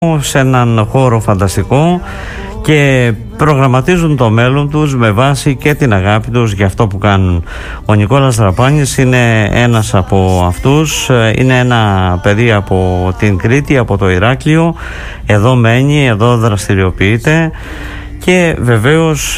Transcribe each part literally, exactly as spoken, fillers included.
σε έναν χώρο φανταστικό και προγραμματίζουν το μέλλον τους με βάση και την αγάπη τους για αυτό που κάνουν. Ο Νικόλας Δραπάνης είναι ένας από αυτούς. Είναι ένα παιδί από την Κρήτη, από το Ηράκλειο. Εδώ μένει, εδώ δραστηριοποιείται. Και βεβαίως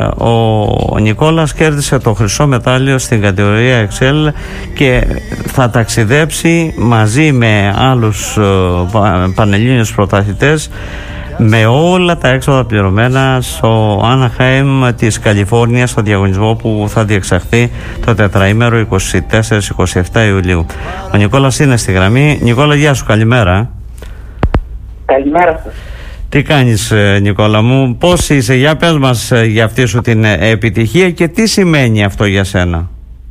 ο Νικόλας κέρδισε το χρυσό μετάλλιο στην κατηγορία Εξέλ και θα ταξιδέψει μαζί με άλλους πανελλήνιους πρωταθλητές με όλα τα έξοδα πληρωμένα στο Άναχαιμ της Καλιφόρνιας, στο διαγωνισμό που θα διεξαχθεί το τετραήμερο είκοσι τέσσερα είκοσι επτά Ιουλίου. Ο Νικόλας είναι στη γραμμή. Νικόλα, γεια σου, καλημέρα. Καλημέρα σας. Τι κάνεις, Νικόλα μου, πώς είσαι, για πες μας για αυτή σου την επιτυχία και τι σημαίνει αυτό για σένα?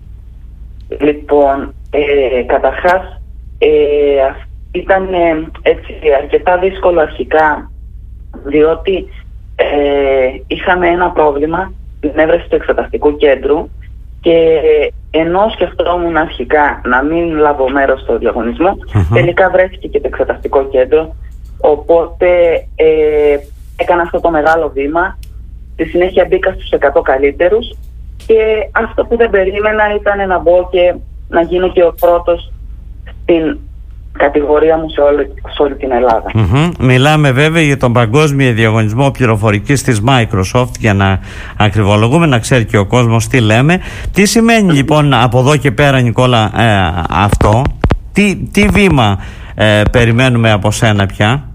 Λοιπόν, ε, καταρχάς ε, ήταν ε, έτσι αρκετά δύσκολο αρχικά, διότι ε, είχαμε ένα πρόβλημα στην έβρεση του εξεταστικού κέντρου και ενώ σκεφτόμουν αρχικά να μην λάβω μέρος στο διαγωνισμό, uh-huh. τελικά βρέθηκε και το εξεταστικό κέντρο. Οπότε ε, έκανα αυτό το μεγάλο βήμα. Στη συνέχεια μπήκα στους εκατό καλύτερους και αυτό που δεν περίμενα ήταν να μπω και να γίνω και ο πρώτος στην κατηγορία μου σε όλη, σε όλη την Ελλάδα. Mm-hmm. Μιλάμε βέβαια για τον παγκόσμιο διαγωνισμό πληροφορικής της Microsoft, για να ακριβολογούμε, να ξέρει και ο κόσμος τι λέμε. Τι σημαίνει λοιπόν από εδώ και πέρα, Νικόλα, ε, αυτό? Τι, τι βήμα ε, περιμένουμε από σένα πια?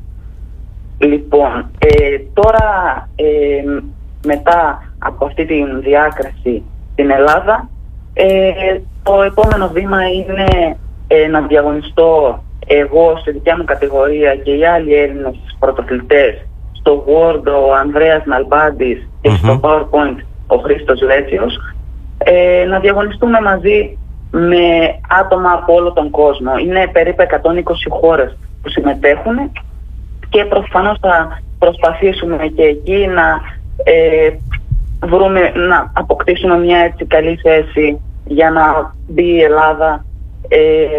Λοιπόν, ε, τώρα ε, μετά από αυτή τη διάκριση στην Ελλάδα, ε, το επόμενο βήμα είναι ε, να διαγωνιστώ εγώ στη δικιά μου κατηγορία και οι άλλοι Έλληνες πρωταθλητές στο Word ο Ανδρέας Ναλμπάντης και uh-huh. στο PowerPoint ο Χρήστος Λέτσιος, ε, να διαγωνιστούμε μαζί με άτομα από όλο τον κόσμο. Είναι περίπου εκατόν είκοσι χώρες που συμμετέχουν και προφανώς θα προσπαθήσουμε και εκεί να ε, βρούμε, να αποκτήσουμε μια έτσι καλή θέση για να μπει η Ελλάδα ε,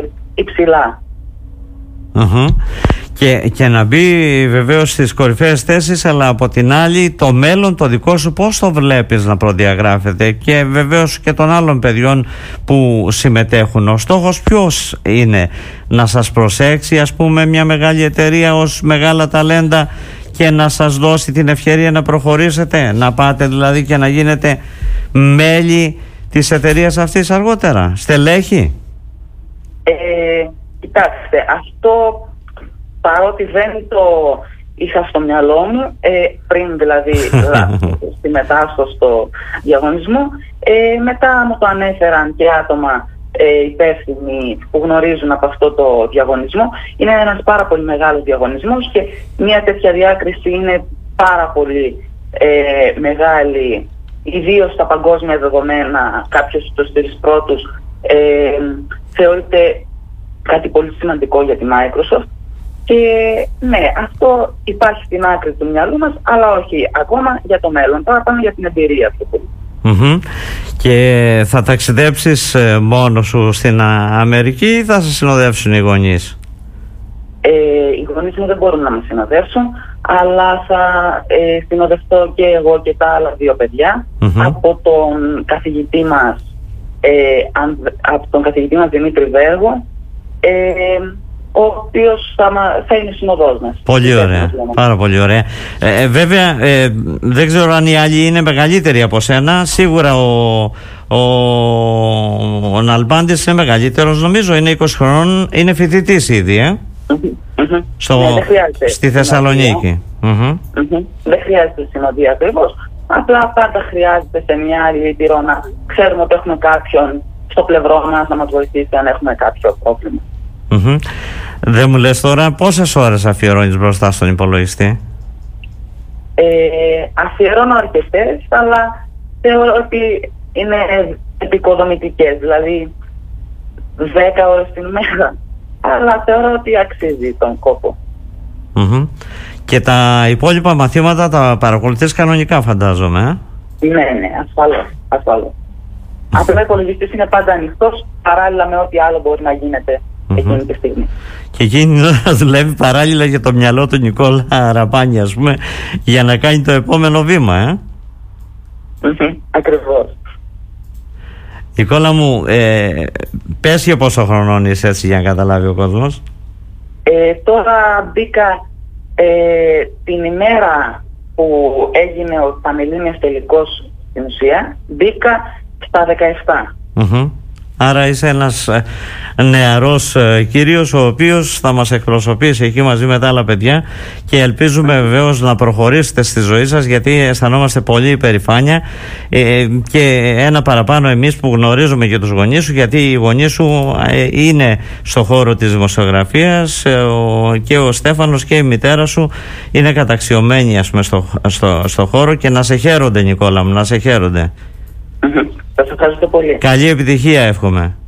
υψηλά. Uh-huh. Και, και να μπει βεβαίως στις κορυφαίες θέσεις, αλλά από την άλλη το μέλλον το δικό σου πώς το βλέπεις να προδιαγράφεται, και βεβαίως και των άλλων παιδιών που συμμετέχουν? Ο στόχος ποιος είναι? Να σας προσέξει ας πούμε μια μεγάλη εταιρεία ως μεγάλα ταλέντα και να σας δώσει την ευκαιρία να προχωρήσετε, να πάτε δηλαδή και να γίνετε μέλη της εταιρείας αυτής αργότερα, στελέχη? Ε, κοιτάξτε, αυτό παρότι δεν το είχα στο μυαλό μου, ε, πριν δηλαδή συμμετάσχω στο διαγωνισμό, ε, μετά μου το ανέφεραν και άτομα ε, υπεύθυνοι που γνωρίζουν από αυτό το διαγωνισμό. Είναι ένας πάρα πολύ μεγάλος διαγωνισμός και μια τέτοια διάκριση είναι πάρα πολύ ε, μεγάλη, ιδίως στα παγκόσμια δεδομένα. Κάποιος στους τρεις πρώτους ε, θεωρείται κάτι πολύ σημαντικό για τη Microsoft. Και ναι, αυτό υπάρχει στην άκρη του μυαλού μας, αλλά όχι ακόμα για το μέλλον. Τώρα πάμε για την εμπειρία αυτό. Mm-hmm. Και θα ταξιδέψεις μόνος σου στην Αμερική ή θα σε συνοδεύσουν οι γονείς? Ε, οι γονείς μου δεν μπορούν να με συνοδεύσουν, αλλά θα ε, συνοδευτώ και εγώ και τα άλλα δύο παιδιά mm-hmm. από τον καθηγητή μας, ε, από τον καθηγητή μας Δημήτρη Βέργο, ε, ο οποίος θα, θα είναι συνοδός μας. Πολύ ωραία, πάρα πολύ ωραία. Ε, βέβαια, ε, δεν ξέρω αν οι άλλοι είναι μεγαλύτεροι από σένα. Σίγουρα ο, ο, ο Ναλμπάντης είναι μεγαλύτερος, νομίζω είναι είκοσι χρονών, είναι φοιτητής ήδη, ε? Mm-hmm. Στο, ναι, στη Θεσσαλονίκη. Mm-hmm. Mm-hmm. Δεν χρειάζεται συνοδεία ακριβώς. Απλά πάντα χρειάζεται σε μια άλλη Ήπειρο να ξέρουμε ότι έχουμε κάποιον στο πλευρό μας να μας βοηθήσει αν έχουμε κάποιο πρόβλημα. Mm-hmm. Δεν μου λες τώρα πόσες ώρες αφιερώνεις μπροστά στον υπολογιστή? Ε, αφιερώνω αρκετές, αλλά θεωρώ ότι είναι επικοδομητικές, δηλαδή δέκα ώρες την μέρα, αλλά θεωρώ ότι αξίζει τον κόπο. Mm-hmm. Και τα υπόλοιπα μαθήματα τα παρακολουθείς κανονικά, φαντάζομαι, ε? Ναι, ναι, ασφαλώς, ασφαλώς. Απλά ο υπολογιστής είναι πάντα ανοιχτός, παράλληλα με ό,τι άλλο μπορεί να γίνεται mm-hmm. εκείνη τη στιγμή. Και εκείνη να δουλεύει παράλληλα για το μυαλό του Νικόλα Ραπάνη, ας πούμε, για να κάνει το επόμενο βήμα, ε. Mm-hmm. Ακριβώς. Νικόλα μου, ε, πες για πόσο χρονών είσαι, έτσι, για να καταλάβει ο κόσμος. Ε, τώρα μπήκα ε, την ημέρα που έγινε ο Πανελλήνιας τελικός στην ουσία, μπήκα στα δεκαεπτά. Mm-hmm. Άρα είσαι ένας ε, νεαρός ε, κύριος, ο οποίος θα μας εκπροσωπήσει εκεί μαζί με τα άλλα παιδιά, και ελπίζουμε βεβαίως να προχωρήσετε στη ζωή σας, γιατί αισθανόμαστε πολύ υπερηφάνεια, ε, και ένα παραπάνω εμείς που γνωρίζουμε και τους γονείς σου, γιατί οι γονείς σου ε, είναι στο χώρο της δημοσιογραφίας, ε, ο, και ο Στέφανος και η μητέρα σου είναι καταξιωμένοι, ας πούμε, στο, στο, στο χώρο, και να σε χαίρονται, Νικόλα μου, να σε χαίρονται. Mm-hmm. Σας ευχαριστώ πολύ. Καλή επιτυχία εύχομαι.